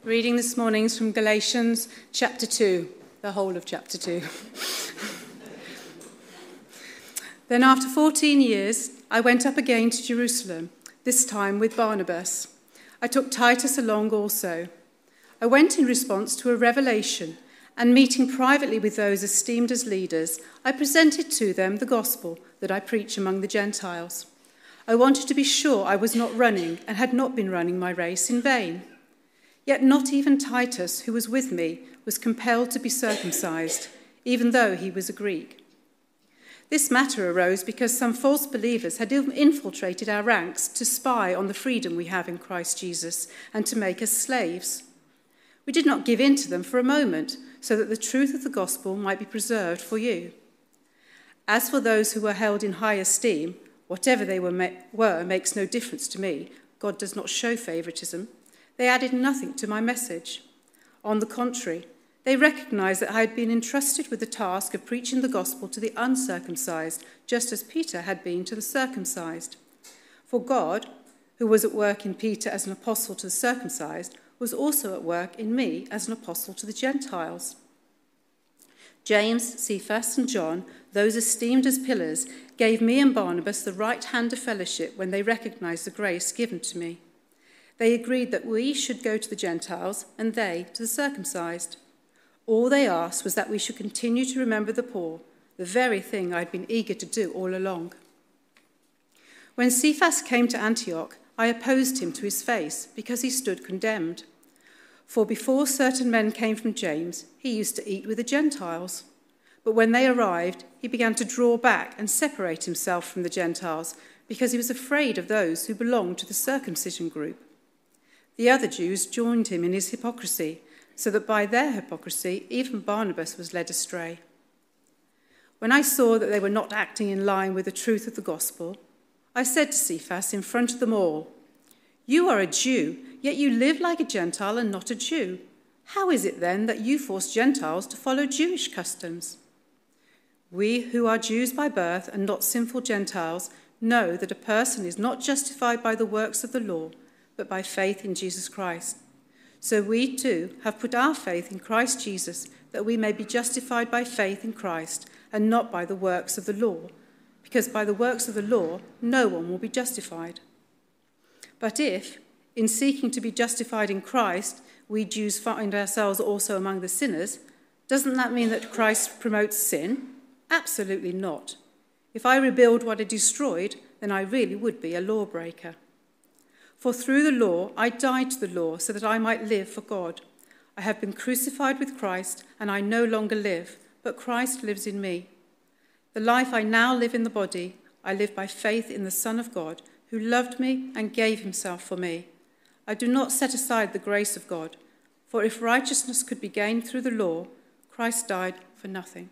Reading this morning is from Galatians chapter 2, the whole of chapter 2. Then after 14 years, I went up again to Jerusalem, this time with Barnabas. I took Titus along also. I went in response to a revelation, and meeting privately with those esteemed as leaders, I presented to them the gospel that I preach among the Gentiles. I wanted to be sure I was not running and had not been running my race in vain. Yet not even Titus, who was with me, was compelled to be circumcised, even though he was a Greek. This matter arose because some false believers had infiltrated our ranks to spy on the freedom we have in Christ Jesus and to make us slaves. We did not give in to them for a moment, so that the truth of the gospel might be preserved for you. As for those who were held in high esteem, whatever they were makes no difference to me. God does not show favoritism. They added nothing to my message. On the contrary, they recognized that I had been entrusted with the task of preaching the gospel to the uncircumcised, just as Peter had been to the circumcised. For God, who was at work in Peter as an apostle to the circumcised, was also at work in me as an apostle to the Gentiles. James, Cephas, and John, those esteemed as pillars, gave me and Barnabas the right hand of fellowship when they recognized the grace given to me. They agreed that we should go to the Gentiles and they to the circumcised. All they asked was that we should continue to remember the poor, the very thing I'd been eager to do all along. When Cephas came to Antioch, I opposed him to his face because he stood condemned. For before certain men came from James, he used to eat with the Gentiles. But when they arrived, he began to draw back and separate himself from the Gentiles because he was afraid of those who belonged to the circumcision group. The other Jews joined him in his hypocrisy, so that by their hypocrisy even Barnabas was led astray. When I saw that they were not acting in line with the truth of the gospel, I said to Cephas in front of them all, "You are a Jew, yet you live like a Gentile and not a Jew. How is it then that you force Gentiles to follow Jewish customs? We who are Jews by birth and not sinful Gentiles know that a person is not justified by the works of the law, but by faith in Jesus Christ. So we too have put our faith in Christ Jesus, that we may be justified by faith in Christ and not by the works of the law, because by the works of the law no one will be justified. But if, in seeking to be justified in Christ, we Jews find ourselves also among the sinners, doesn't that mean that Christ promotes sin? Absolutely not. If I rebuild what I destroyed, then I really would be a lawbreaker. For through the law I died to the law so that I might live for God. I have been crucified with Christ, and I no longer live, but Christ lives in me. The life I now live in the body, I live by faith in the Son of God, who loved me and gave himself for me. I do not set aside the grace of God, for if righteousness could be gained through the law, Christ died for nothing."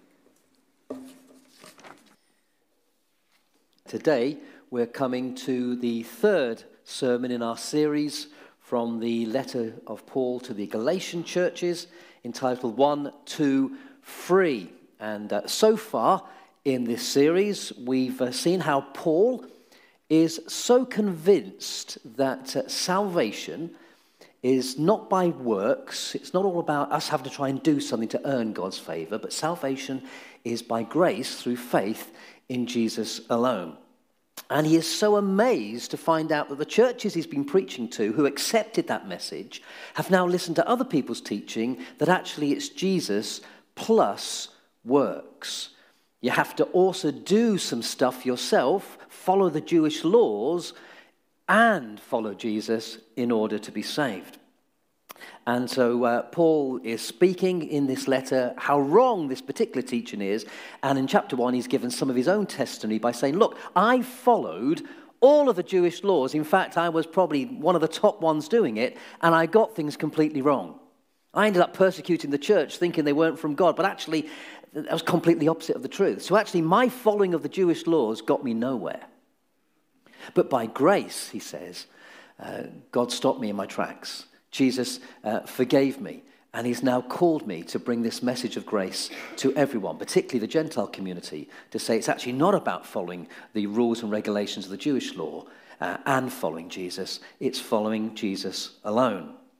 Today, we're coming to the third sermon in our series from the letter of Paul to the Galatian churches, entitled 1, 2, 3. And so far in this series, we've seen how Paul is so convinced that salvation is not by works. It's not all about us having to try and do something to earn God's favor, but salvation is by grace through faith in Jesus alone. And he is so amazed to find out that the churches he's been preaching to, who accepted that message, have now listened to other people's teaching that actually it's Jesus plus works. You have to also do some stuff yourself, follow the Jewish laws, and follow Jesus in order to be saved. And so Paul is speaking in this letter how wrong this particular teaching is. And in chapter 1, he's given some of his own testimony by saying, look, I followed all of the Jewish laws. In fact, I was probably one of the top ones doing it, and I got things completely wrong. I ended up persecuting the church, thinking they weren't from God, but actually that was completely opposite of the truth. So actually my following of the Jewish laws got me nowhere. But by grace, he says, God stopped me in my tracks. Jesus forgave me, and he's now called me to bring this message of grace to everyone, particularly the Gentile community, to say it's actually not about following the rules and regulations of the Jewish law and following Jesus. It's following Jesus alone.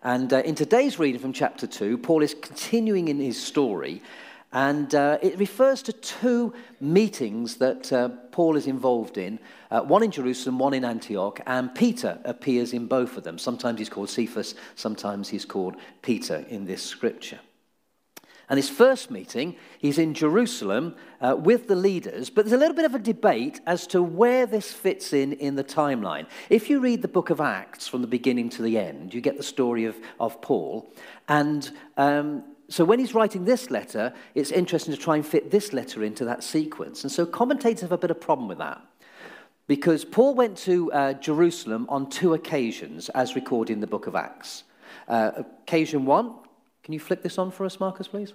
And in today's reading from chapter 2, Paul is continuing in his story, and it refers to two meetings that Paul is involved in, one in Jerusalem, one in Antioch, and Peter appears in both of them. Sometimes he's called Cephas, sometimes he's called Peter in this scripture. And his first meeting, he's in Jerusalem with the leaders, but there's a little bit of a debate as to where this fits in the timeline. If you read the book of Acts from the beginning to the end, you get the story of Paul. And so when he's writing this letter, it's interesting to try and fit this letter into that sequence. And so commentators have a bit of problem with that, because Paul went to Jerusalem on two occasions, as recorded in the book of Acts. Occasion one, can you flick this on for us, Marcus, please?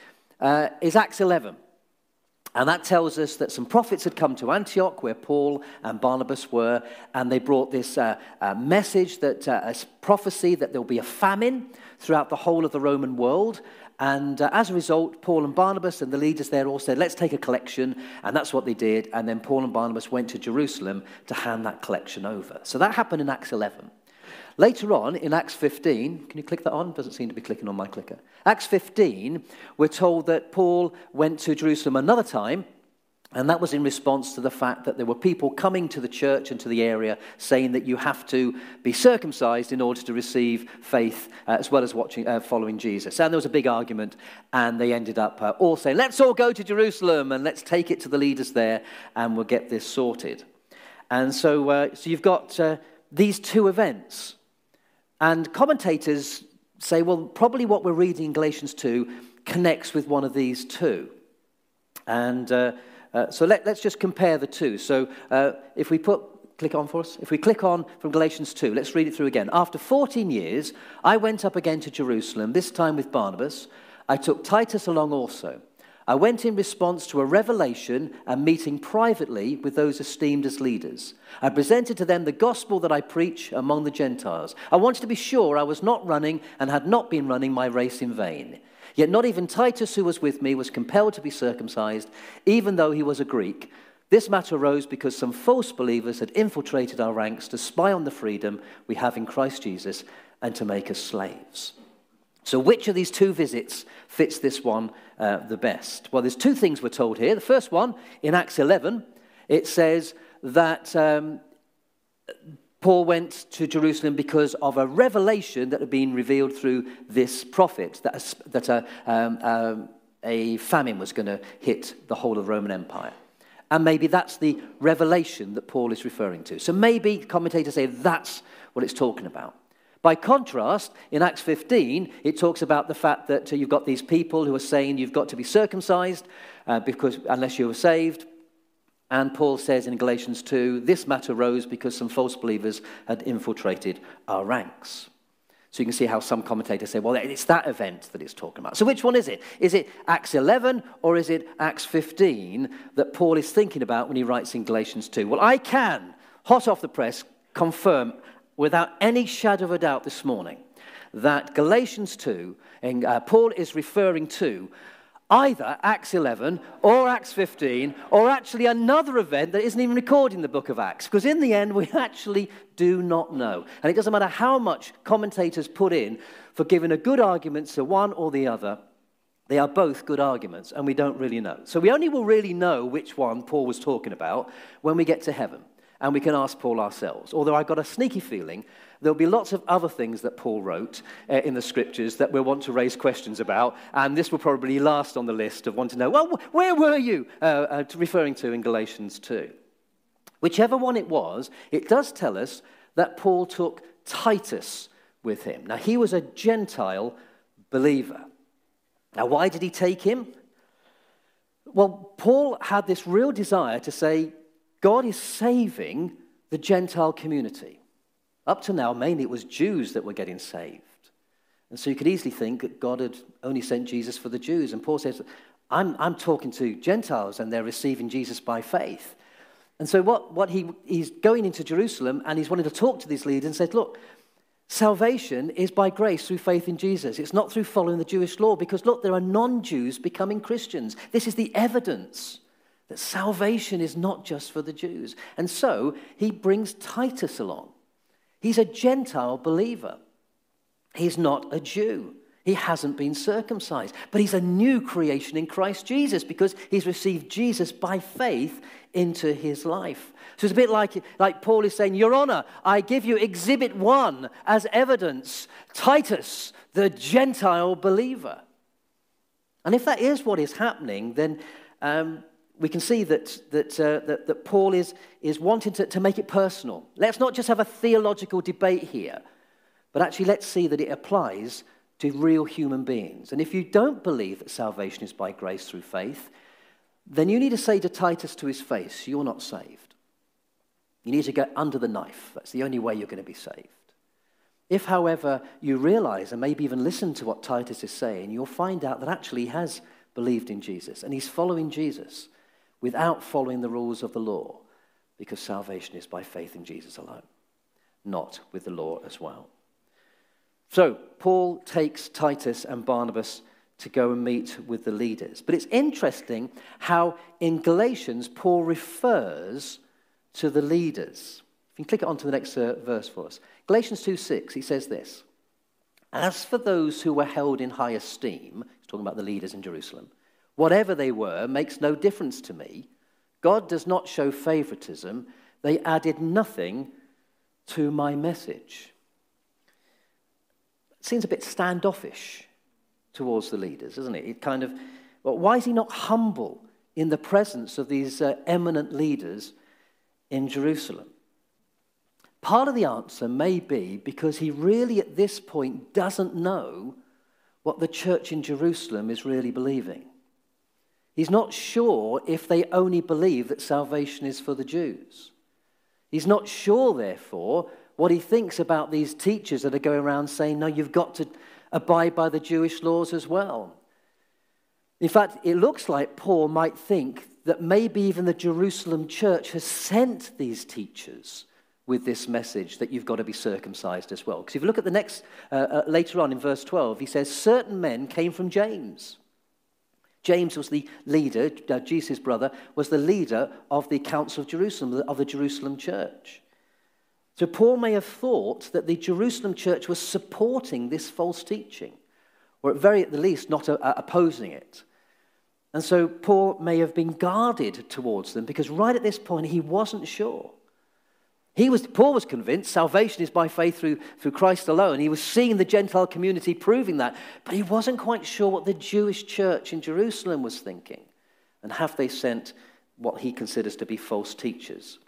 Is Acts 11. And that tells us that some prophets had come to Antioch, where Paul and Barnabas were, and they brought this message, that a prophecy that there will be a famine throughout the whole of the Roman world. And as a result, Paul and Barnabas and the leaders there all said, let's take a collection, and that's what they did. And then Paul and Barnabas went to Jerusalem to hand that collection over. So that happened in Acts 11. Later on, in Acts 15, can you click that on? Doesn't seem to be clicking on my clicker. Acts 15, we're told that Paul went to Jerusalem another time, and that was in response to the fact that there were people coming to the church and to the area saying that you have to be circumcised in order to receive faith, as well as following Jesus. And there was a big argument, and they ended up all saying, let's all go to Jerusalem and let's take it to the leaders there, and we'll get this sorted. And so you've got these two events. And commentators say, well, probably what we're reading in Galatians 2 connects with one of these two. And so let's just compare the two. So if we click on for us. If we click on from Galatians 2, let's read it through again. After 14 years, I went up again to Jerusalem, this time with Barnabas. I took Titus along also. I went in response to a revelation and meeting privately with those esteemed as leaders. I presented to them the gospel that I preach among the Gentiles. I wanted to be sure I was not running and had not been running my race in vain. Yet not even Titus, who was with me, was compelled to be circumcised, even though he was a Greek. This matter arose because some false believers had infiltrated our ranks to spy on the freedom we have in Christ Jesus and to make us slaves. So which of these two visits fits this one the best? Well, there's two things we're told here. The first one, in Acts 11, it says that Paul went to Jerusalem because of a revelation that had been revealed through this prophet, that a famine was going to hit the whole of the Roman Empire. And maybe that's the revelation that Paul is referring to. So maybe commentators say that's what it's talking about. By contrast, in Acts 15, it talks about the fact that you've got these people who are saying you've got to be circumcised because unless you were saved. And Paul says in Galatians 2, this matter arose because some false believers had infiltrated our ranks. So you can see how some commentators say, well, it's that event that it's talking about. So which one is it? Is it Acts 11 or is it Acts 15 that Paul is thinking about when he writes in Galatians 2? Well, I can, hot off the press, confirm without any shadow of a doubt this morning that Galatians 2, and Paul is referring to either Acts 11 or Acts 15 or actually another event that isn't even recorded in the book of Acts. Because in the end, we actually do not know. And it doesn't matter how much commentators put in for giving a good argument to one or the other. They are both good arguments, and we don't really know. So we only will really know which one Paul was talking about when we get to heaven. And we can ask Paul ourselves. Although I've got a sneaky feeling there'll be lots of other things that Paul wrote in the scriptures that we'll want to raise questions about. And this will probably last on the list of wanting to know, well, where were you? Referring to in Galatians 2. Whichever one it was, it does tell us that Paul took Titus with him. Now, he was a Gentile believer. Now, why did he take him? Well, Paul had this real desire to say, God is saving the Gentile community. Up to now, mainly it was Jews that were getting saved. And so you could easily think that God had only sent Jesus for the Jews. And Paul says, I'm talking to Gentiles and they're receiving Jesus by faith. And so he's going into Jerusalem and he's wanting to talk to these leaders and says, look, salvation is by grace through faith in Jesus. It's not through following the Jewish law because, look, there are non-Jews becoming Christians. This is the evidence that salvation is not just for the Jews. And so he brings Titus along. He's a Gentile believer. He's not a Jew. He hasn't been circumcised. But he's a new creation in Christ Jesus because he's received Jesus by faith into his life. So it's a bit like Paul is saying, Your Honor, I give you exhibit 1 as evidence, Titus, the Gentile believer. And if that is what is happening, then we can see that Paul is wanting to make it personal. Let's not just have a theological debate here, but actually let's see that it applies to real human beings. And if you don't believe that salvation is by grace through faith, then you need to say to Titus to his face, you're not saved. You need to go under the knife. That's the only way you're going to be saved. If, however, you realize and maybe even listen to what Titus is saying, you'll find out that actually he has believed in Jesus and he's following Jesus without following the rules of the law, because salvation is by faith in Jesus alone, not with the law as well. So Paul takes Titus and Barnabas to go and meet with the leaders. But it's interesting how in Galatians Paul refers to the leaders. If you can click it on to the next verse for us. Galatians 2:6, he says this: As for those who were held in high esteem, he's talking about the leaders in Jerusalem, whatever they were makes no difference to me. God does not show favoritism. They added nothing to my message. It seems a bit standoffish towards the leaders, isn't it? It kind of, well, why is he not humble in the presence of these eminent leaders in Jerusalem? Part of the answer may be because he really at this point doesn't know what the church in Jerusalem is really believing. He's not sure if they only believe that salvation is for the Jews. He's not sure, therefore, what he thinks about these teachers that are going around saying, no, you've got to abide by the Jewish laws as well. In fact, it looks like Paul might think that maybe even the Jerusalem church has sent these teachers with this message that you've got to be circumcised as well. Because if you look at the next, later on in verse 12, he says, certain men came from James. James was the leader, Jesus' brother, was the leader of the Council of Jerusalem, of the Jerusalem church. So Paul may have thought that the Jerusalem church was supporting this false teaching, or at the least not opposing it. And so Paul may have been guarded towards them because right at this point he wasn't sure. Paul was convinced salvation is by faith through Christ alone. He was seeing the Gentile community proving that, but he wasn't quite sure what the Jewish church in Jerusalem was thinking. And have they sent what he considers to be false teachers?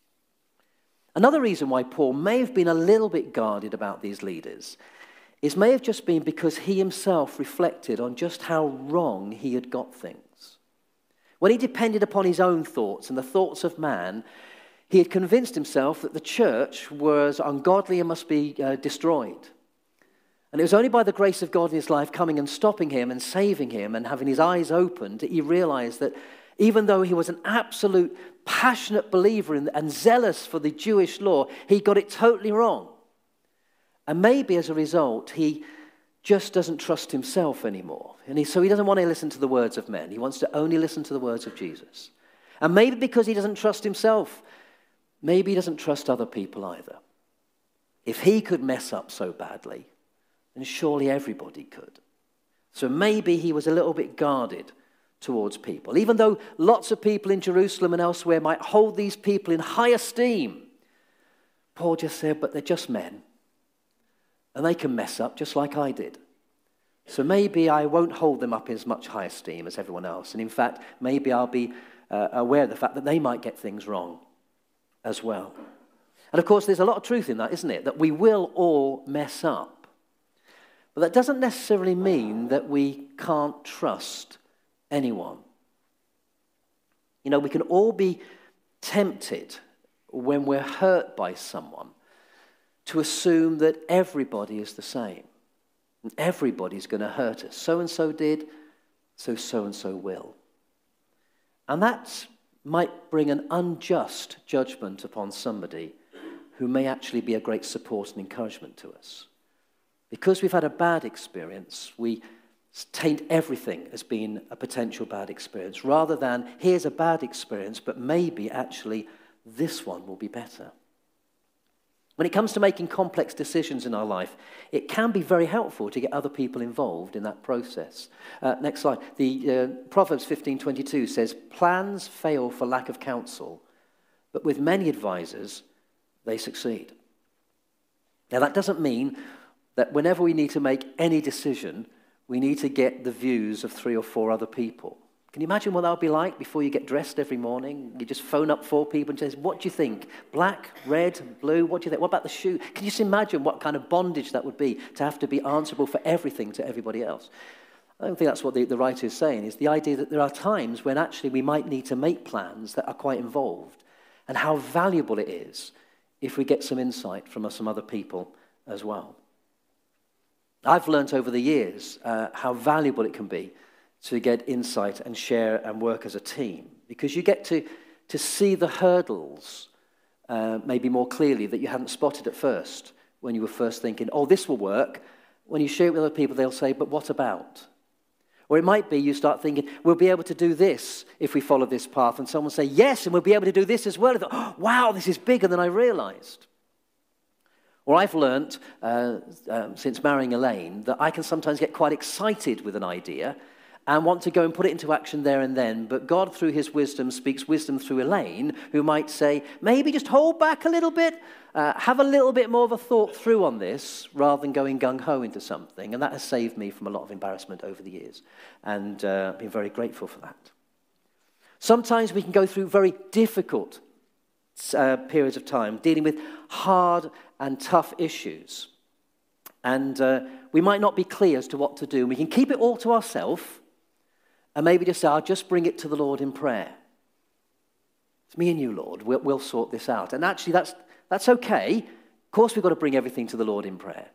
Another reason why Paul may have been a little bit guarded about these leaders may have just been because he himself reflected on just how wrong he had got things. When he depended upon his own thoughts and the thoughts of man, he had convinced himself that the church was ungodly and must be destroyed. And it was only by the grace of God in his life coming and stopping him and saving him and having his eyes opened that he realized that even though he was an absolute passionate believer and zealous for the Jewish law, he got it totally wrong. And maybe as a result, he just doesn't trust himself anymore. And so he doesn't want to listen to the words of men. He wants to only listen to the words of Jesus. And maybe because he doesn't trust himself, maybe he doesn't trust other people either. If he could mess up so badly, then surely everybody could. So maybe he was a little bit guarded towards people. Even though lots of people in Jerusalem and elsewhere might hold these people in high esteem, Paul just said, but they're just men. And they can mess up just like I did. So maybe I won't hold them up in as much high esteem as everyone else. And in fact, maybe I'll be aware of the fact that they might get things wrong as well. And of course, there's a lot of truth in that, isn't it? That we will all mess up. But that doesn't necessarily mean that we can't trust anyone. You know, we can all be tempted when we're hurt by someone to assume that everybody is the same. And everybody's going to hurt us. So-and-so did, so so-and-so will. And that might bring an unjust judgment upon somebody who may actually be a great support and encouragement to us. Because we've had a bad experience, we taint everything as being a potential bad experience, rather than here's a bad experience, but maybe actually this one will be better. When it comes to making complex decisions in our life, it can be very helpful to get other people involved in that process. Next slide. The Proverbs 15:22 says, "Plans fail for lack of counsel, but with many advisors, they succeed." Now, that doesn't mean that whenever we need to make any decision, we need to get the views of 3 or 4 other people. Can you imagine what that would be like before you get dressed every morning? You just phone up 4 people and say, "What do you think? Black, red, blue? What do you think? What about the shoe?" Can you just imagine what kind of bondage that would be to have to be answerable for everything to everybody else? I don't think that's what the writer is saying, is the idea that there are times when actually we might need to make plans that are quite involved, and how valuable it is if we get some insight from some other people as well. I've learnt over the years how valuable it can be to get insight and share and work as a team, because you get to see the hurdles maybe more clearly that you hadn't spotted at first when you were first thinking, "Oh, this will work." When you share it with other people, they'll say, "But what about?" Or it might be you start thinking, "We'll be able to do this if we follow this path," and someone will say, "Yes, and we'll be able to do this as well." And "Oh, wow, this is bigger than I realized." Or I've learnt since marrying Elaine that I can sometimes get quite excited with an idea and want to go and put it into action there and then. But God, through his wisdom, speaks wisdom through Elaine, who might say, "Maybe just hold back a little bit, have a little bit more of a thought through on this, rather than going gung-ho into something." And that has saved me from a lot of embarrassment over the years. And I've been very grateful for that. Sometimes we can go through very difficult periods of time, dealing with hard and tough issues. And we might not be clear as to what to do. We can keep it all to ourselves, and maybe just say, "I'll just bring it to the Lord in prayer. It's me and you, Lord. We'll sort this out." And actually, that's okay. Of course, we've got to bring everything to the Lord in prayer.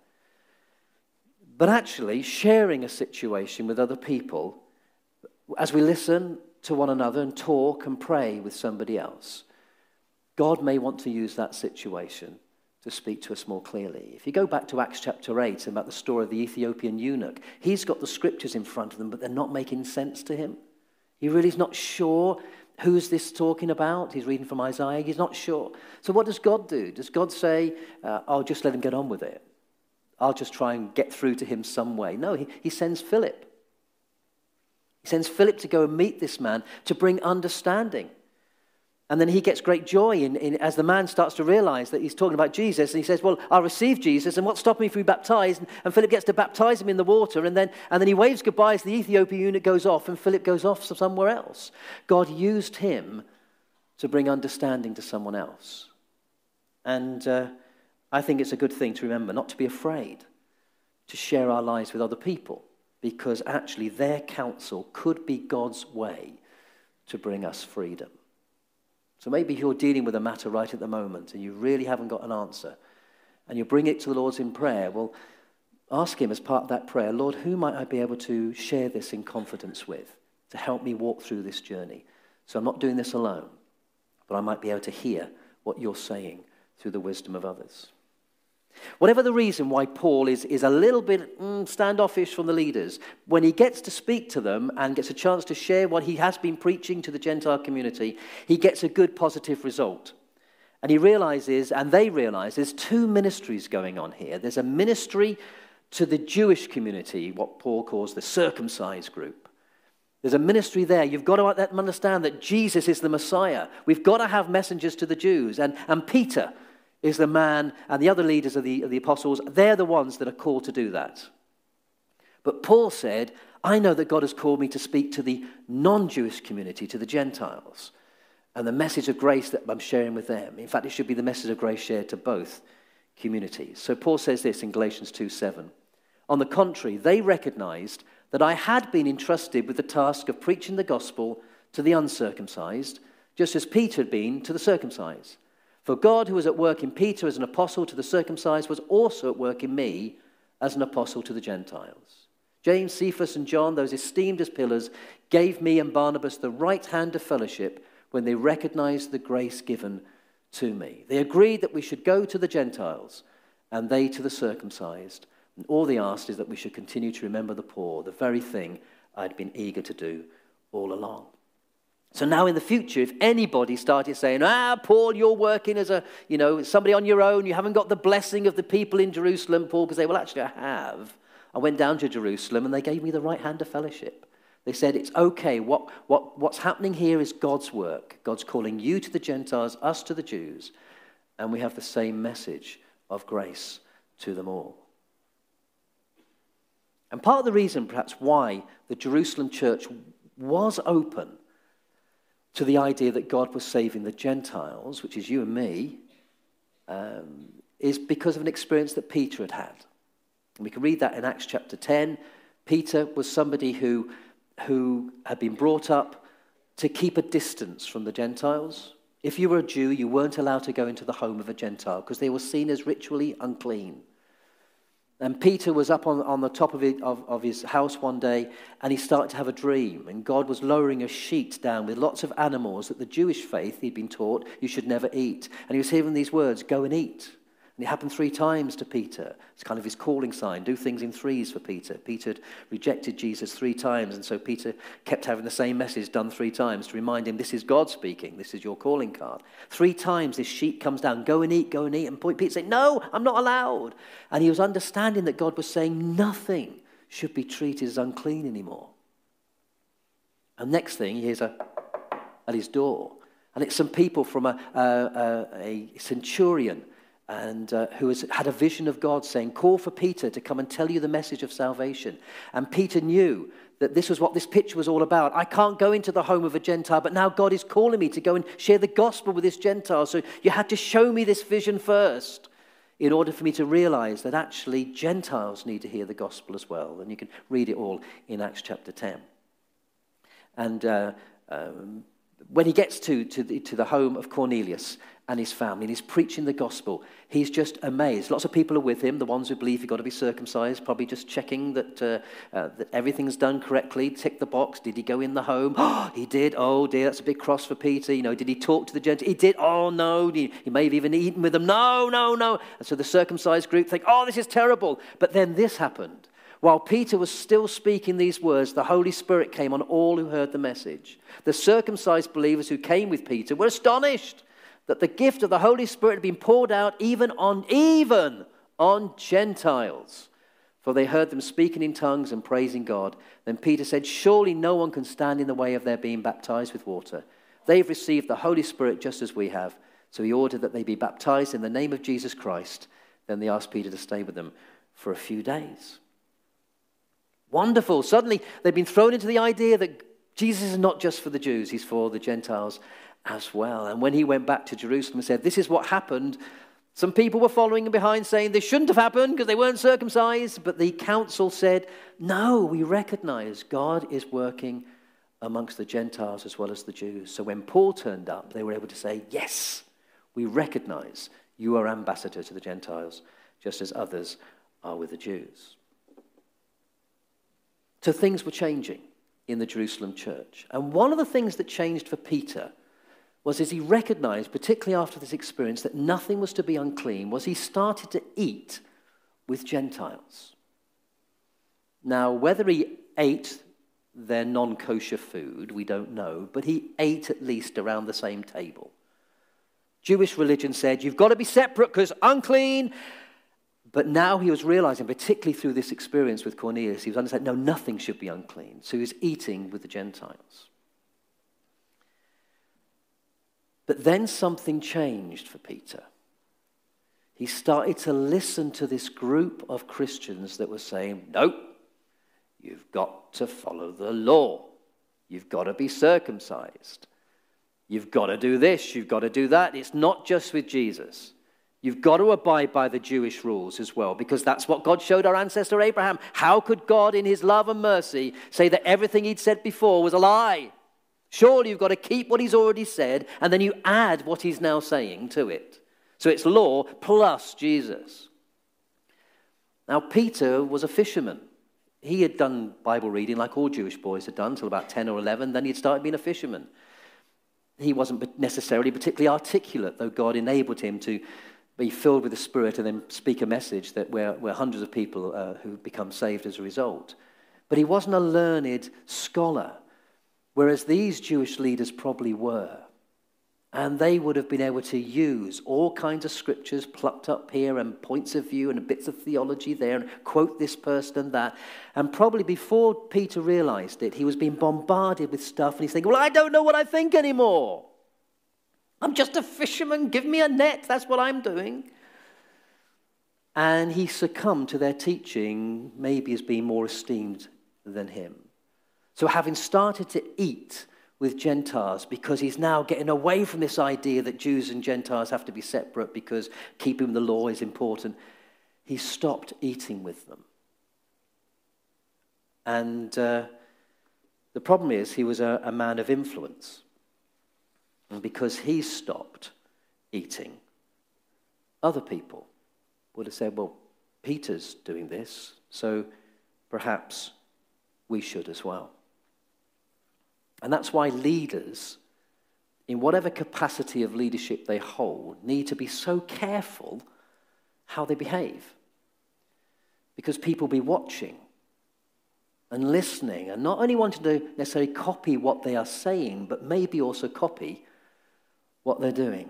But actually, sharing a situation with other people, as we listen to one another and talk and pray with somebody else, God may want to use that situation to speak to us more clearly. If you go back to Acts chapter 8 about the story of the Ethiopian eunuch, he's got the scriptures in front of him, but they're not making sense to him. He really is not sure, who's this talking about? He's reading from Isaiah. He's not sure. So what does God do? Does God say, "I'll just let him get on with it. I'll just try and get through to him some way"? No, he sends Philip. He sends Philip to go and meet this man to bring understanding. And then he gets great joy as the man starts to realize that he's talking about Jesus. And he says, "Well, I'll receive Jesus, and what's stopping me from being baptized?" And Philip gets to baptize him in the water. And then he waves goodbye as the Ethiopian eunuch goes off, and Philip goes off somewhere else. God used him to bring understanding to someone else. And I think it's a good thing to remember, not to be afraid to share our lives with other people, because actually their counsel could be God's way to bring us freedom. So maybe you're dealing with a matter right at the moment and you really haven't got an answer, and you bring it to the Lord in prayer. Well, ask him as part of that prayer, "Lord, who might I be able to share this in confidence with to help me walk through this journey? So I'm not doing this alone, but I might be able to hear what you're saying through the wisdom of others." Whatever the reason why Paul is a little bit standoffish from the leaders, when he gets to speak to them and gets a chance to share what he has been preaching to the Gentile community, he gets a good positive result. And he realizes, and they realize, there's 2 ministries going on here. There's a ministry to the Jewish community, what Paul calls the circumcised group. There's a ministry there. You've got to understand that Jesus is the Messiah. We've got to have messengers to the Jews. And Peter is the man, and the other leaders of the apostles, they're the ones that are called to do that. But Paul said, "I know that God has called me to speak to the non-Jewish community, to the Gentiles, and the message of grace that I'm sharing with them. In fact, it should be the message of grace shared to both communities." So Paul says this in Galatians 2:7. "On the contrary, they recognized that I had been entrusted with the task of preaching the gospel to the uncircumcised, just as Peter had been to the circumcised. For God, who was at work in Peter as an apostle to the circumcised, was also at work in me as an apostle to the Gentiles. James, Cephas, and John, those esteemed as pillars, gave me and Barnabas the right hand of fellowship when they recognized the grace given to me. They agreed that we should go to the Gentiles, and they to the circumcised. And all they asked is that we should continue to remember the poor, the very thing I'd been eager to do all along." So now in the future, if anybody started saying, Paul, you're working as somebody on your own, you haven't got the blessing of the people in Jerusalem, Paul could say, well, actually I have. I went down to Jerusalem and they gave me the right hand of fellowship. They said, it's okay, what's happening here is God's work. God's calling you to the Gentiles, us to the Jews, and we have the same message of grace to them all. And part of the reason perhaps why the Jerusalem church was open to the idea that God was saving the Gentiles, which is you and me, is because of an experience that Peter had had. And we can read that in Acts chapter 10. Peter was somebody who had been brought up to keep a distance from the Gentiles. If you were a Jew, you weren't allowed to go into the home of a Gentile because they were seen as ritually unclean. And Peter was up on the top of his house one day, and he started to have a dream. And God was lowering a sheet down with lots of animals that the Jewish faith he'd been taught you should never eat. And he was hearing these words, go and eat. And it happened 3 times to Peter. It's kind of his calling sign. Do things in threes for Peter. Peter had rejected Jesus 3 times, and so Peter kept having the same message done 3 times to remind him, this is God speaking. This is your calling card. 3 times this sheet comes down, go and eat, go and eat. And Peter said, no, I'm not allowed. And he was understanding that God was saying nothing should be treated as unclean anymore. And next thing, he hears at his door. And it's some people from a centurion, and who has had a vision of God saying, call for Peter to come and tell you the message of salvation. And Peter knew that this was what this picture was all about. I can't go into the home of a Gentile, but now God is calling me to go and share the gospel with this Gentile. So you had to show me this vision first in order for me to realize that actually Gentiles need to hear the gospel as well. And you can read it all in Acts chapter 10. And when he gets to the home of Cornelius and his family, and he's preaching the gospel, he's just amazed. Lots of people are with him, the ones who believe you've got to be circumcised, probably just checking that everything's done correctly, tick the box. Did he go in the home? Oh, he did. Oh dear, that's a big cross for Peter. Did he talk to the Gentiles? He did. Oh no, he may have even eaten with them. No. And so the circumcised group think, oh, this is terrible. But then this happened. While Peter was still speaking these words, the Holy Spirit came on all who heard the message. The circumcised believers who came with Peter were astonished that the gift of the Holy Spirit had been poured out even on Gentiles. For they heard them speaking in tongues and praising God. Then Peter said, surely no one can stand in the way of their being baptized with water. They've received the Holy Spirit just as we have. So he ordered that they be baptized in the name of Jesus Christ. Then they asked Peter to stay with them for a few days. Wonderful. Suddenly, they've been thrown into the idea that Jesus is not just for the Jews, he's for the Gentiles as well. And when he went back to Jerusalem and said, this is what happened, some people were following him behind saying this shouldn't have happened because they weren't circumcised. But the council said, no, we recognize God is working amongst the Gentiles as well as the Jews. So when Paul turned up, they were able to say, yes, we recognize you are ambassador to the Gentiles, just as others are with the Jews. So things were changing in the Jerusalem church. And one of the things that changed for Peter was as he recognized, particularly after this experience, that nothing was to be unclean, was he started to eat with Gentiles. Now, whether he ate their non-kosher food, we don't know, but he ate at least around the same table. Jewish religion said, you've got to be separate because unclean. But now he was realizing, particularly through this experience with Cornelius, he was understanding, no, nothing should be unclean. So he was eating with the Gentiles. But then something changed for Peter. He started to listen to this group of Christians that were saying, no, you've got to follow the law. You've got to be circumcised. You've got to do this. You've got to do that. It's not just with Jesus. You've got to abide by the Jewish rules as well, because that's what God showed our ancestor Abraham. How could God, in his love and mercy, say that everything he'd said before was a lie? Surely you've got to keep what he's already said, and then you add what he's now saying to it. So it's law plus Jesus. Now, Peter was a fisherman. He had done Bible reading like all Jewish boys had done until about 10 or 11. Then he'd started being a fisherman. He wasn't necessarily particularly articulate, though God enabled him to be filled with the Spirit and then speak a message that where hundreds of people who become saved as a result. But he wasn't a learned scholar. Whereas these Jewish leaders probably were. And they would have been able to use all kinds of scriptures plucked up here and points of view and bits of theology there and quote this person and that. And probably before Peter realized it, he was being bombarded with stuff and he's thinking, well, I don't know what I think anymore. I'm just a fisherman. Give me a net. That's what I'm doing. And he succumbed to their teaching, maybe as being more esteemed than him. So having started to eat with Gentiles, because he's now getting away from this idea that Jews and Gentiles have to be separate because keeping the law is important, he stopped eating with them. And the problem is he was a man of influence. And because he stopped eating, other people would have said, well, Peter's doing this, so perhaps we should as well. And that's why leaders, in whatever capacity of leadership they hold, need to be so careful how they behave. Because people be watching and listening and not only wanting to necessarily copy what they are saying, but maybe also copy what they're doing.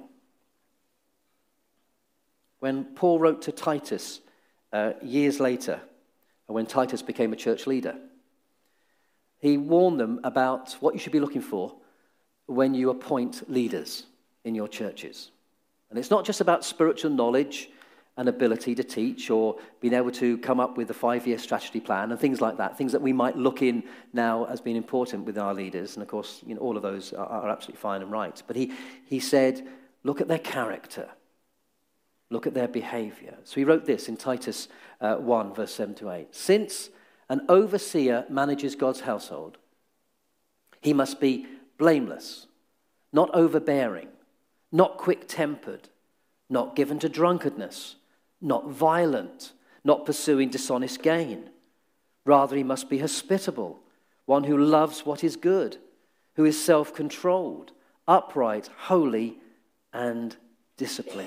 When Paul wrote to Titus years later, when Titus became a church leader, he warned them about what you should be looking for when you appoint leaders in your churches. And it's not just about spiritual knowledge and ability to teach or being able to come up with a 5-year strategy plan and things like that, things that we might look in now as being important with our leaders. And of course, all of those are absolutely fine and right. But he said, look at their character. Look at their behavior. So he wrote this in Titus 1, verse 7 to 8. Since an overseer manages God's household, he must be blameless, not overbearing, not quick-tempered, not given to drunkenness, not violent, not pursuing dishonest gain. Rather, he must be hospitable, one who loves what is good, who is self-controlled, upright, holy, and disciplined.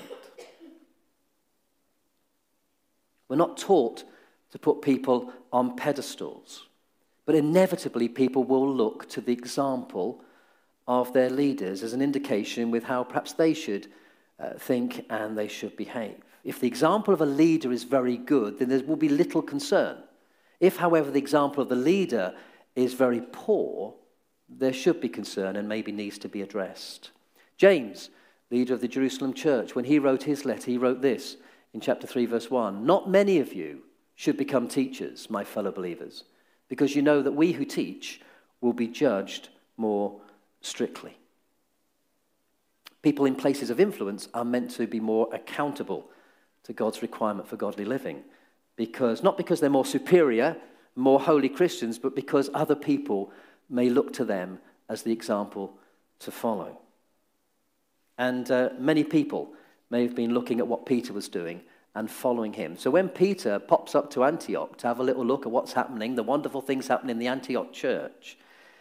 We're not taught to put people on pedestals, but inevitably people will look to the example of their leaders as an indication with how perhaps they should think and they should behave. If the example of a leader is very good, then there will be little concern. If, however, the example of the leader is very poor, there should be concern and maybe needs to be addressed. James, leader of the Jerusalem church, when he wrote his letter, he wrote this in chapter 3, verse 1. Not many of you should become teachers, my fellow believers, because you know that we who teach will be judged more strictly. People in places of influence are meant to be more accountable to God's requirement for godly living, not because they're more superior, more holy Christians, but because other people may look to them as the example to follow. And many people may have been looking at what Peter was doing and following him. So when Peter pops up to Antioch to have a little look at what's happening, the wonderful things happening in the Antioch church,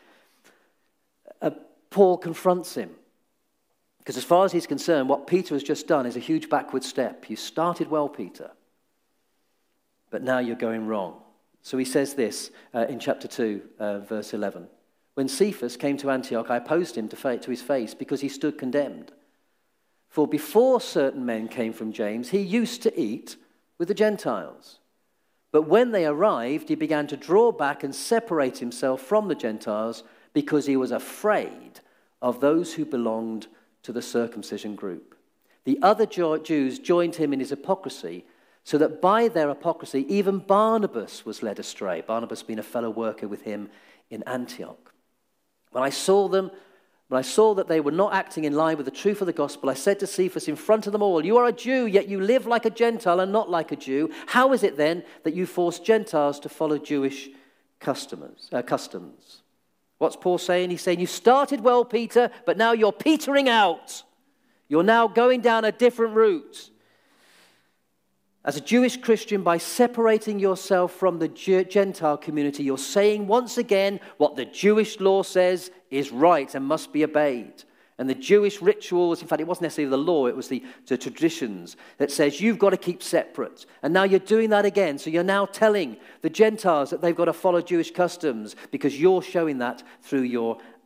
Paul confronts him. Because as far as he's concerned, what Peter has just done is a huge backward step. You started well, Peter, but now you're going wrong. So he says this in chapter 2, verse 11. When Cephas came to Antioch, I opposed him to his face because he stood condemned. For before certain men came from James, he used to eat with the Gentiles. But when they arrived, he began to draw back and separate himself from the Gentiles because he was afraid of those who belonged to the circumcision group. The other Jews joined him in his hypocrisy, so that by their hypocrisy, even Barnabas was led astray. Barnabas being a fellow worker with him in Antioch. When I saw that they were not acting in line with the truth of the gospel, I said to Cephas in front of them all, you are a Jew, yet you live like a Gentile and not like a Jew. How is it then that you force Gentiles to follow Jewish customs? What's Paul saying? He's saying, you started well, Peter, but now you're petering out. You're now going down a different route. As a Jewish Christian, by separating yourself from the Gentile community, you're saying once again what the Jewish law says is right and must be obeyed. And the Jewish rituals, in fact, it wasn't necessarily the law, it was the traditions that says you've got to keep separate. And now you're doing that again. So you're now telling the Gentiles that they've got to follow Jewish customs because you're showing that through your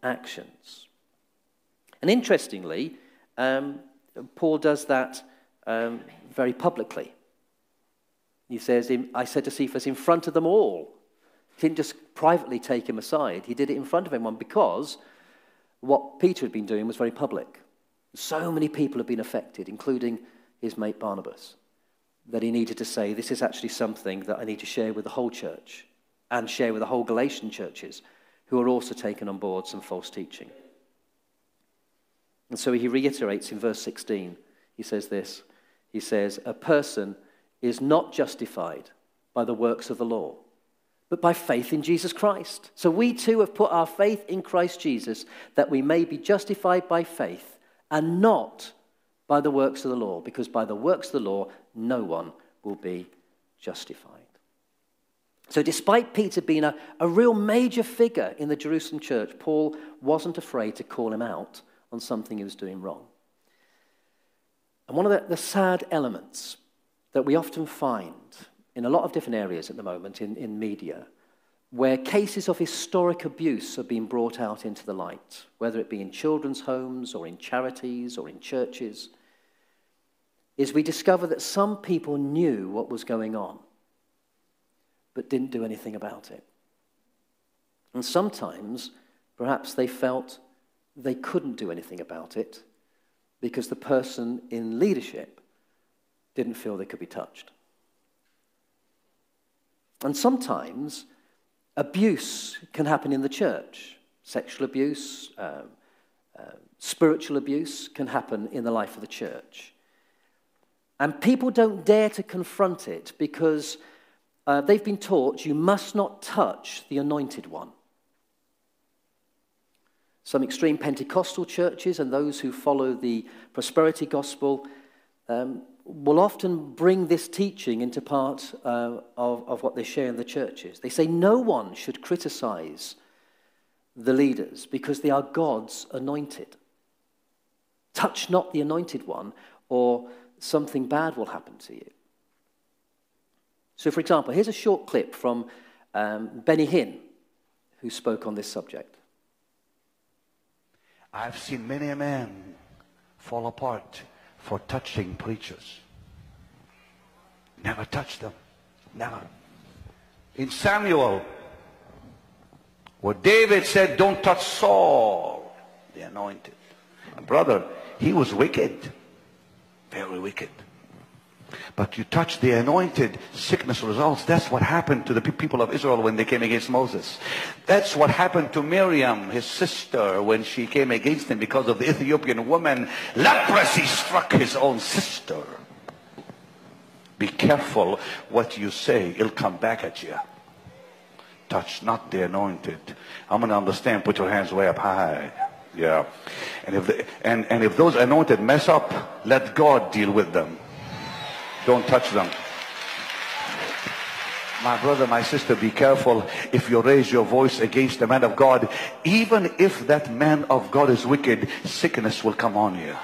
actions. And interestingly, Paul does that very publicly. He says, I said to Cephas in front of them all. He didn't just privately take him aside. He did it in front of everyone because what Peter had been doing was very public. So many people have been affected, including his mate Barnabas, that he needed to say, this is actually something that I need to share with the whole church and share with the whole Galatian churches who are also taking on board some false teaching. And so he reiterates in verse 16, he says this, he says, a person is not justified by the works of the law, but by faith in Jesus Christ. So we too have put our faith in Christ Jesus that we may be justified by faith and not by the works of the law, because by the works of the law, no one will be justified. So despite Peter being a real major figure in the Jerusalem church, Paul wasn't afraid to call him out on something he was doing wrong. And one of the sad elements that we often find in a lot of different areas at the moment in media, where cases of historic abuse are being brought out into the light, whether it be in children's homes or in charities or in churches, is we discover that some people knew what was going on, but didn't do anything about it. And sometimes, perhaps they felt they couldn't do anything about it because the person in leadership didn't feel they could be touched. And sometimes abuse can happen in the church. Sexual abuse, spiritual abuse can happen in the life of the church. And people don't dare to confront it because they've been taught you must not touch the anointed one. Some extreme Pentecostal churches and those who follow the prosperity gospel will often bring this teaching into part of what they share in the churches. They say no one should criticize the leaders because they are God's anointed. Touch not the anointed one or something bad will happen to you. So, for example, here's a short clip from Benny Hinn, who spoke on this subject. I've seen many men fall apart for touching preachers. Never touch them. Never. In Samuel, where David said, don't touch Saul, the anointed. Brother, he was wicked. Very wicked. But you touch the anointed, sickness results. That's what happened to the people of Israel when they came against Moses. That's what happened to Miriam, his sister, when she came against him because of the Ethiopian woman. Leprosy struck his own sister. Be careful what you say. It'll come back at you. Touch not the anointed. I'm going to understand. Put your hands way up high. Yeah. And if those anointed mess up, let God deal with them. Don't touch them. My brother, my sister, be careful if you raise your voice against the man of God. Even if that man of God is wicked, sickness will come on you.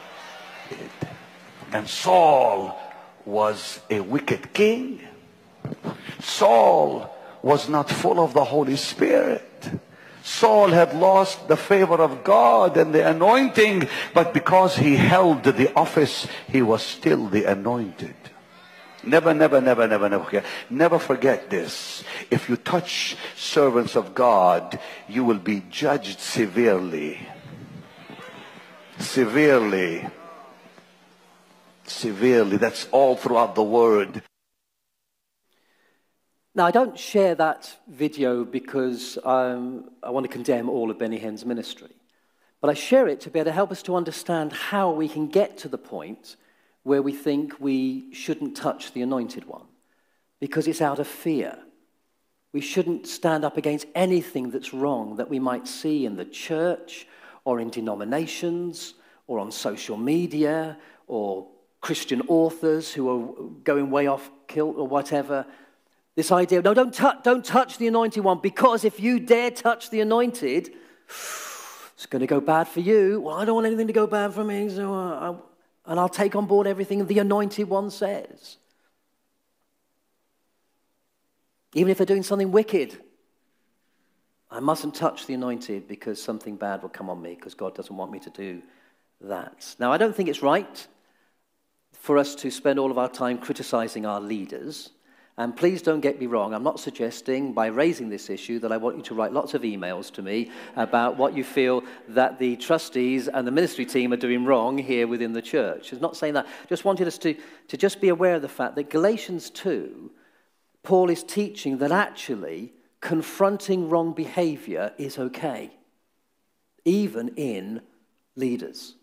And Saul was a wicked king. Saul was not full of the Holy Spirit. Saul had lost the favor of God and the anointing, but because he held the office, he was still the anointed. Never forget this. If you touch servants of God, you will be judged severely. Severely. That's all throughout the word. Now, I don't share that video because I want to condemn all of Benny Hinn's ministry. But I share it to be able to help us to understand how we can get to the point where we think we shouldn't touch the anointed one. Because it's out of fear. We shouldn't stand up against anything that's wrong that we might see in the church or in denominations or on social media or Christian authors who are going way off kilt or whatever. This idea of, no, don't touch the anointed one, because if you dare touch the anointed, it's going to go bad for you. Well, I don't want anything to go bad for me, so and I'll take on board everything the anointed one says. Even if they're doing something wicked, I mustn't touch the anointed because something bad will come on me, because God doesn't want me to do that. Now, I don't think it's right for us to spend all of our time criticizing our leaders. And please don't get me wrong, I'm not suggesting by raising this issue that I want you to write lots of emails to me about what you feel that the trustees and the ministry team are doing wrong here within the church. I'm not saying that. Just wanted us to just be aware of the fact that Galatians 2, Paul is teaching that actually confronting wrong behavior is okay, even in leaders.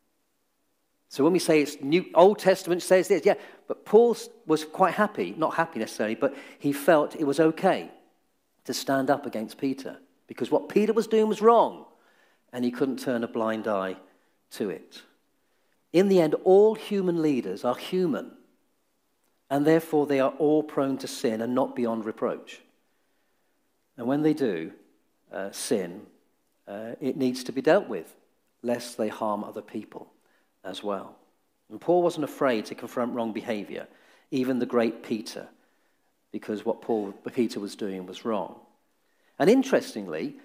So when we say it's Old Testament says this, yeah, but Paul was quite happy, not happy necessarily, but he felt it was okay to stand up against Peter because what Peter was doing was wrong and he couldn't turn a blind eye to it. In the end, all human leaders are human and therefore they are all prone to sin and not beyond reproach. And when they do sin, it needs to be dealt with, lest they harm other people as well. And Paul wasn't afraid to confront wrong behavior, even the great Peter, because what Peter was doing was wrong. And interestingly,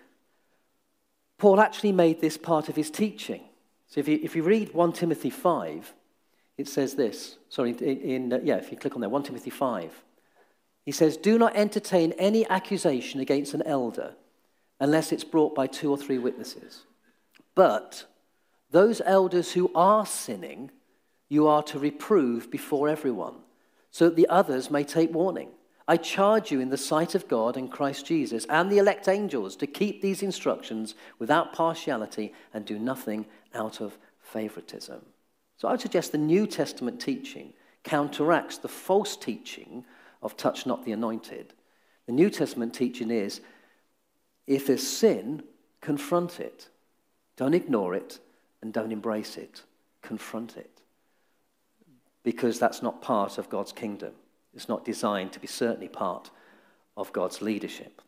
Paul actually made this part of his teaching. So if you read 1 Timothy 5, it says this. If you click on there, 1 Timothy 5. He says, "Do not entertain any accusation against an elder unless it's brought by 2 or 3 witnesses. But those elders who are sinning, you are to reprove before everyone, so that the others may take warning. I charge you in the sight of God and Christ Jesus and the elect angels to keep these instructions without partiality and do nothing out of favoritism." So I would suggest the New Testament teaching counteracts the false teaching of touch not the anointed. The New Testament teaching is, if there's sin, confront it. Don't ignore it and don't embrace it. Confront it. Because that's not part of God's kingdom. It's not designed to be certainly part of God's leadership.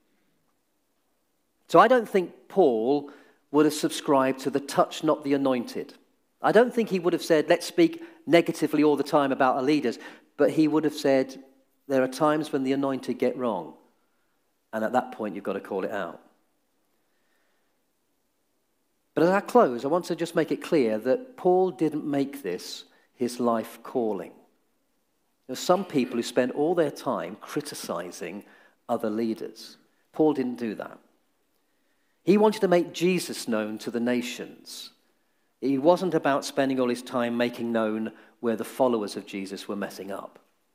So I don't think Paul would have subscribed to the touch not the anointed. I don't think he would have said, let's speak negatively all the time about our leaders, but he would have said, there are times when the anointed get wrong, and at that point you've got to call it out. But as I close, I want to just make it clear that Paul didn't make this his life calling. There are some people who spend all their time criticizing other leaders. Paul didn't do that. He wanted to make Jesus known to the nations. He wasn't about spending all his time making known where the followers of Jesus were messing up.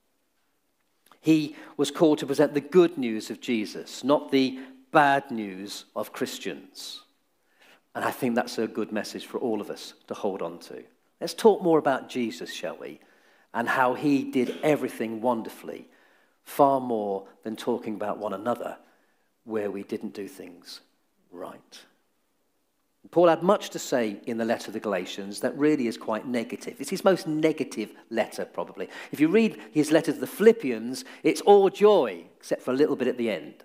He was called to present the good news of Jesus, not the bad news of Christians. And I think that's a good message for all of us to hold on to. Let's talk more about Jesus, shall we? And how he did everything wonderfully, far more than talking about one another where we didn't do things right. Paul had much to say in the letter to the Galatians that really is quite negative. It's his most negative letter, probably. If you read his letter to the Philippians, it's all joy, except for a little bit at the end.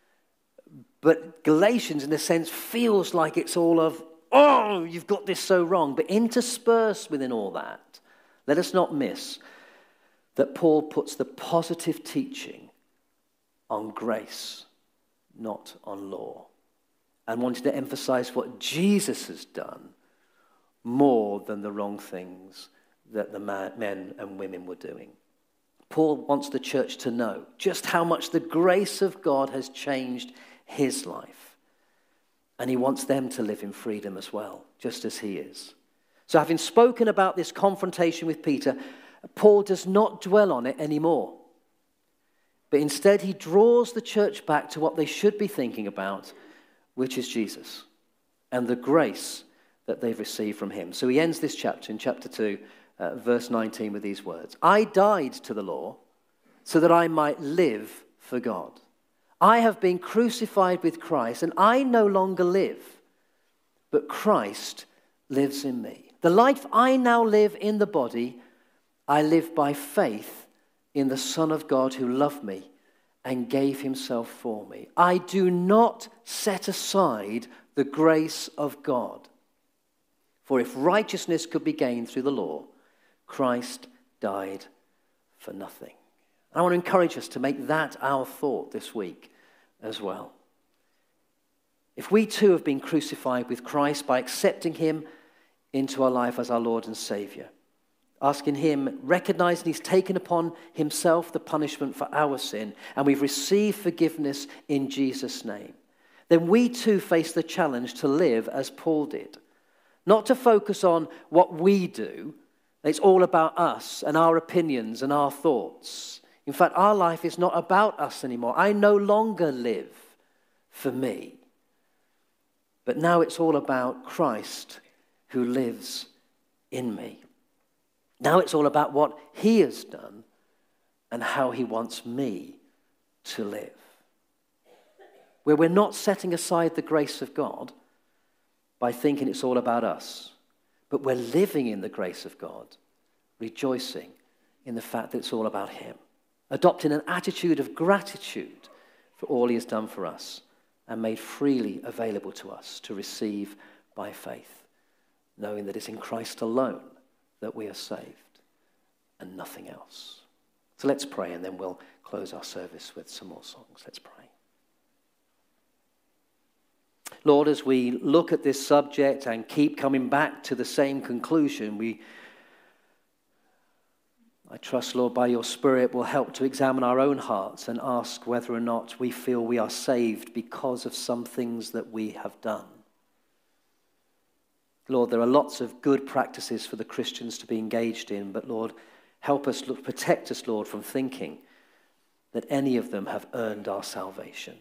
But Galatians, in a sense, feels like it's all of, oh, you've got this so wrong. But interspersed within all that, let us not miss that Paul puts the positive teaching on grace, not on law. And wanted to emphasize what Jesus has done more than the wrong things that the men and women were doing. Paul wants the church to know just how much the grace of God has changed his life. And he wants them to live in freedom as well, just as he is. So having spoken about this confrontation with Peter, Paul does not dwell on it anymore. But instead he draws the church back to what they should be thinking about, which is Jesus and the grace that they've received from him. So he ends this chapter in chapter 2, verse 19 with these words. I died to the law so that I might live for God. I have been crucified with Christ and I no longer live, but Christ lives in me. The life I now live in the body, I live by faith in the Son of God who loved me and gave himself for me. I do not set aside the grace of God. For if righteousness could be gained through the law, Christ died for nothing. I want to encourage us to make that our thought this week as well. If we too have been crucified with Christ by accepting him into our life as our Lord and Saviour, asking him, recognizing he's taken upon himself the punishment for our sin, and we've received forgiveness in Jesus' name, then we too face the challenge to live as Paul did. Not to focus on what we do. It's all about us and our opinions and our thoughts. In fact, our life is not about us anymore. I no longer live for me. But now it's all about Christ who lives in me. Now it's all about what he has done and how he wants me to live. Where we're not setting aside the grace of God by thinking it's all about us, but we're living in the grace of God, rejoicing in the fact that it's all about him, adopting an attitude of gratitude for all he has done for us and made freely available to us to receive by faith, knowing that it's in Christ alone that we are saved and nothing else. So let's pray, and then we'll close our service with some more songs. Let's pray. Lord, as we look at this subject and keep coming back to the same conclusion, I trust, Lord, by your Spirit will help to examine our own hearts and ask whether or not we feel we are saved because of some things that we have done. Lord, there are lots of good practices for the Christians to be engaged in, but Lord, help us, protect us, Lord, from thinking that any of them have earned our salvation.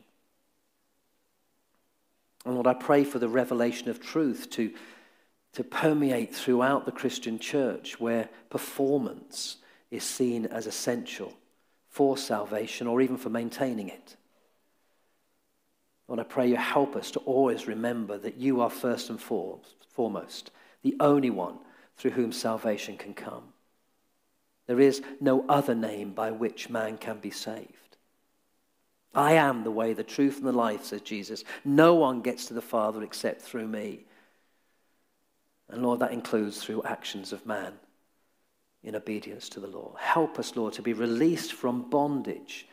And Lord, I pray for the revelation of truth to permeate throughout the Christian church, where performance is seen as essential for salvation or even for maintaining it. Lord, I pray you help us to always remember that you are first and foremost the only one through whom salvation can come. There is no other name by which man can be saved. I am the way, the truth, and the life, says Jesus. No one gets to the Father except through me. And Lord, that includes through actions of man in obedience to the law. Help us, Lord, to be released from bondage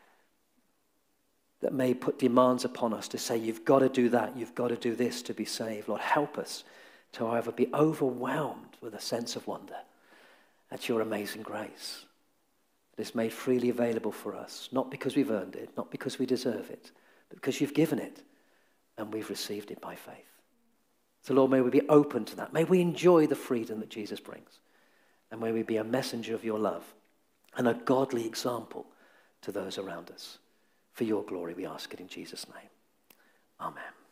that may put demands upon us to say, you've got to do that, you've got to do this to be saved. Lord, help us to, however, be overwhelmed with a sense of wonder at your amazing grace that is made freely available for us, not because we've earned it, not because we deserve it, but because you've given it and we've received it by faith. So Lord, may we be open to that. May we enjoy the freedom that Jesus brings. And may we be a messenger of your love and a godly example to those around us. For your glory, we ask it in Jesus' name. Amen.